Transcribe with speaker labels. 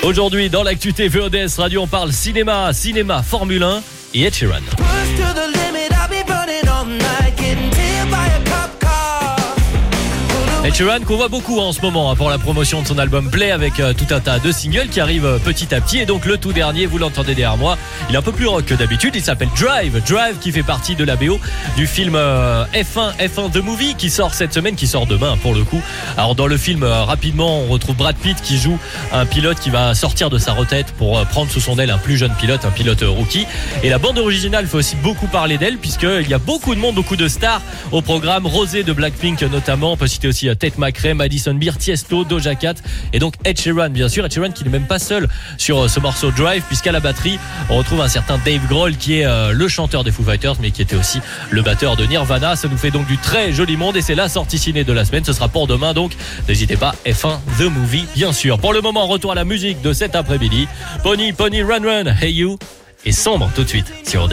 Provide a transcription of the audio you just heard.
Speaker 1: Aujourd'hui, dans l'actu TV ODS Radio, on parle cinéma, Formule 1 et Ed Sheeran. Ed Sheeran qu'on voit beaucoup en ce moment pour la promotion de son album Play avec tout un tas de singles qui arrivent petit à petit. Et donc le tout dernier, vous l'entendez derrière moi, il est un peu plus rock que d'habitude. Il s'appelle Drive qui fait partie de la BO du film F1 The Movie qui sort cette semaine, qui sort demain pour le coup. Alors dans le film, rapidement, on retrouve Brad Pitt qui joue un pilote qui va sortir de sa retraite pour prendre sous son aile un plus jeune pilote, un pilote rookie. Et la bande originale fait aussi beaucoup parler d'elle puisqu'il y a beaucoup de monde, beaucoup de stars au programme. Rosé de Blackpink notamment, on peut citer aussi Tate McRae, Madison Beer, Tiesto, Doja Cat et donc Ed Sheeran bien sûr. Ed Sheeran qui n'est même pas seul sur ce morceau Drive puisqu'à la batterie on retrouve un certain Dave Grohl qui est le chanteur des Foo Fighters mais qui était aussi le batteur de Nirvana. Ça nous fait donc du très joli monde et c'est la sortie ciné de la semaine. Ce sera pour demain donc n'hésitez pas, F1 The Movie bien sûr. Pour le moment, retour à la musique de cet après-midi. Pony Run Run Hey You et Sombre tout de suite sur